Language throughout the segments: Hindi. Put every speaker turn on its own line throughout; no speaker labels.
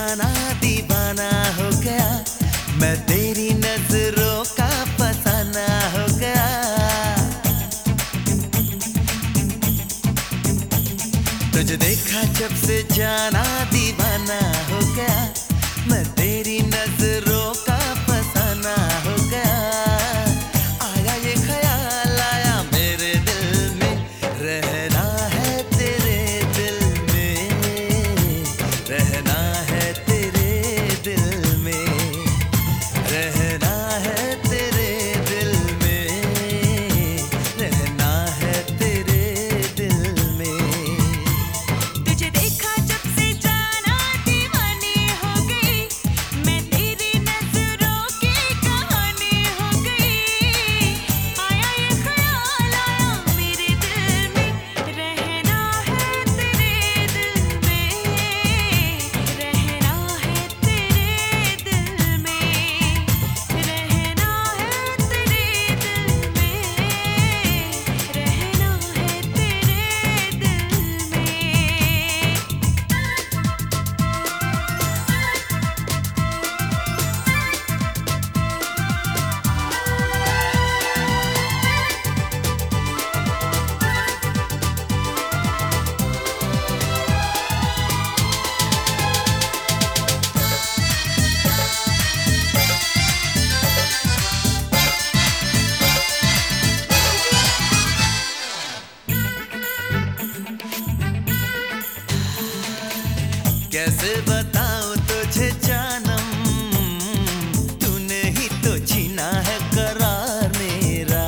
जाना दीवाना हो गया, मैं तेरी नजरों का फसाना हो गया। तुझे देखा जब से जाना दीवाना हो गया, मैं तेरी नजरों का फसाना हो गया। आया ये ख्याल आया मेरे दिल में, रहना है तेरे दिल में, रहना है तेरे दिल में, रहना है तेरे दिल में, रहना है तेरे दिल में।
तुझे देखा जब से जाना दीवानी हो गई, मैं तेरी नजरों की कहानी हो गई। आया ये ख्याल आया मेरे दिल में, रहना है तेरे दिल में, रहना है तेरे दिल में, रहना है तेरे दिल में, रहना
कैसे बताऊं तुझे जानम, तूने ही तो छीना है करार मेरा।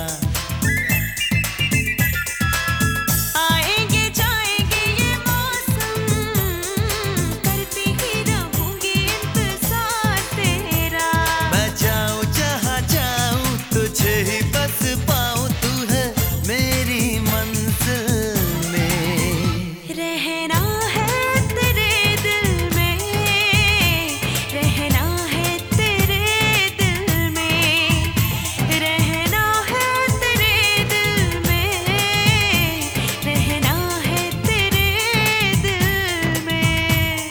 आएंगे जाएंगे ये मौसम, करती ही रहूंगी इंतजार तेरा।
मैं जाऊं जहां जाऊं तुझे ही बस पाऊं, तू है मेरी मंजिल में।
रहना है तेरे दिल में, रहना है तेरे दिल में, रहना है तेरे दिल में, रहना है तेरे दिल में।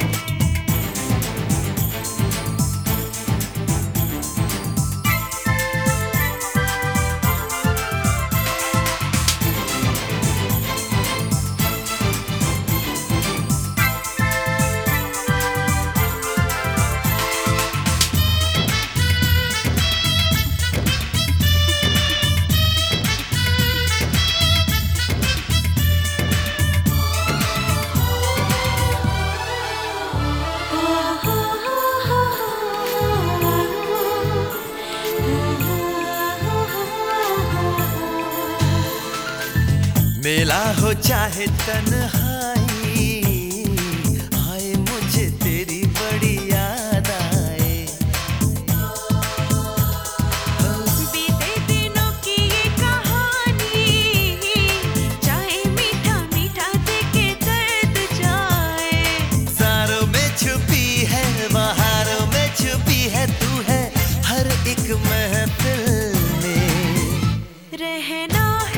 मेला हो चाहे तन्हाई, आए मुझे तेरी बड़ी याद आए।
बीते दिनों की ये कहानी, चाहे मीठा मीठा देके दर्द जाए।
सारों में छुपी है बहारों में छुपी है, तू है हर एक महफिल में।
रहना है